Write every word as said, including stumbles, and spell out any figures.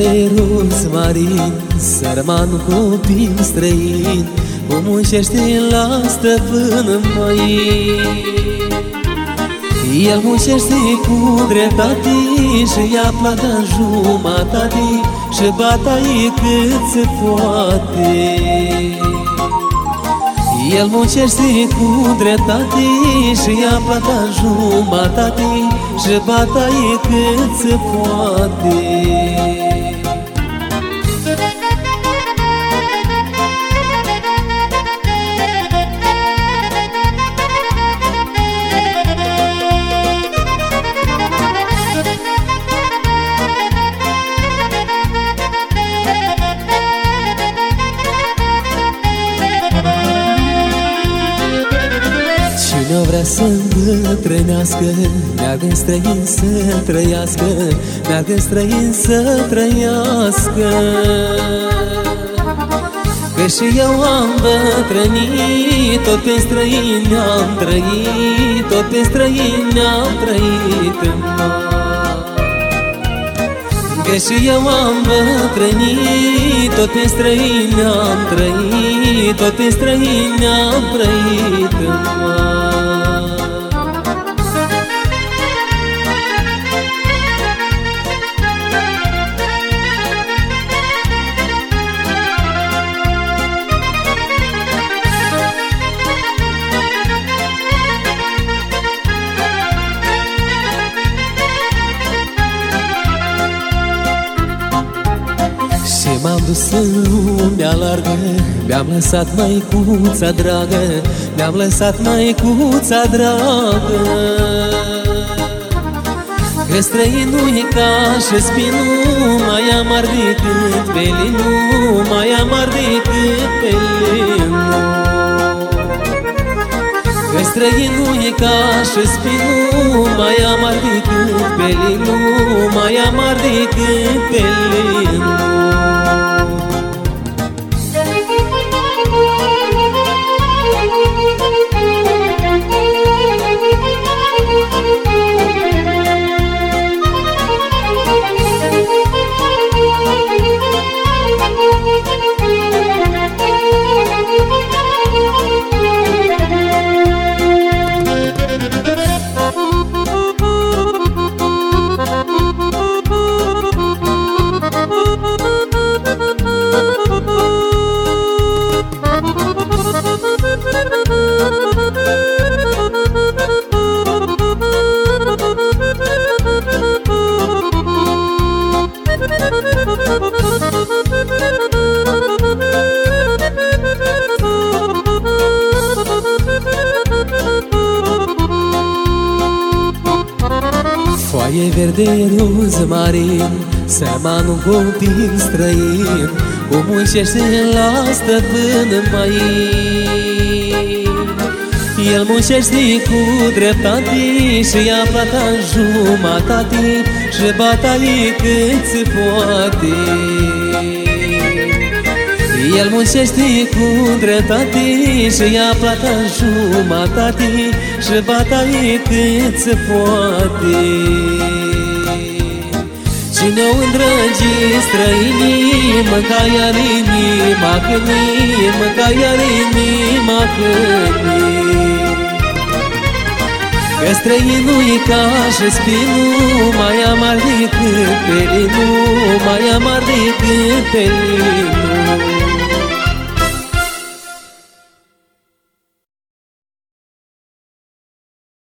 verde rozmarin, sărman copil străin, o muncește la stăpân măin. El muncește cu dreptate și ia plata jumătate și bataie cât se poate. El muncește cu dreptate și ia plata jumătate și bataie cât se poate. Cine vrea să îmbătrânească, meargă în străin să trăiască, meargă în străin să trăiască. Că și eu am bătrânit, tot pe străin am trăit, tot pe străin am trăit. Că și eu am bătrânit, tot pe străin am trăit, tot pe străin am trăit. M-am dus în lumea largă, mi-am lăsat măicuța dragă, mi-am lăsat măicuța dragă. Că străinul e ca și spinul, mai amar decât pelinul, mai amar decât pelinul. Că străinul e ca și spinul, mai amar decât pelinul, mai amar decât pelinul. Foaie verde rozmarin, sărmanul copil străin, o muncește la stăpân măin. El muncește cu dreptate și ia plata jumătate și bataie cât se poate. El muncește cu dreptate și ia plata jumătate și bataie cât se poate. Cine-o îndrăgi străinii, mânca iar inima câinii, mânca iar inima câinii. Că străinul e ca și spinul, mai amar decât pelinul, mai amar decât pelinul.